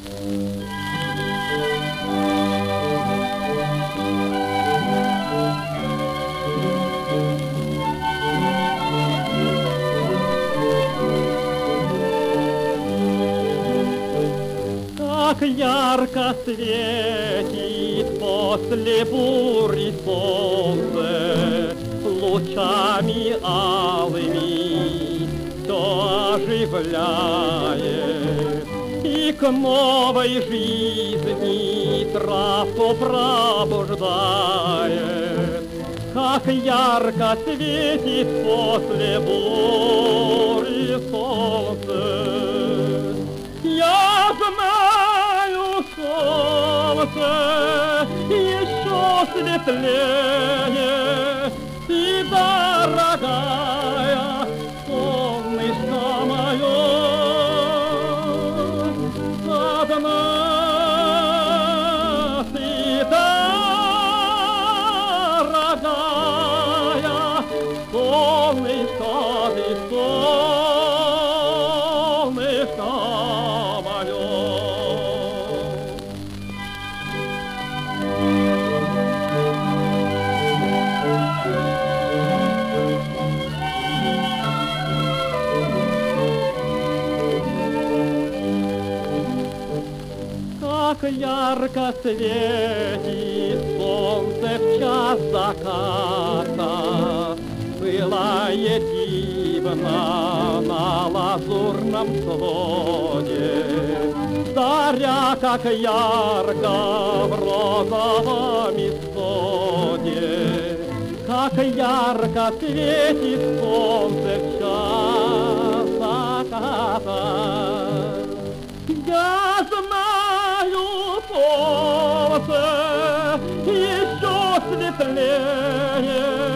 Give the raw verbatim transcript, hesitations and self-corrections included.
Как ярко светит после бури солнце, лучами алыми все оживляет, и к новой жизни травку пробуждает. Как ярко светит после бури солнце, я знаю, солнце еще светлее, и, дорогая, солнышко мое, одна ты, дорогая, солнышко ты, солнышко мое. Как ярко светит солнце в час заката, пылает дивно на лазурном своде. Заря, как ярко в розовом исходе, как ярко светит солнце в час заката. Я знаю, солнце еще светлее,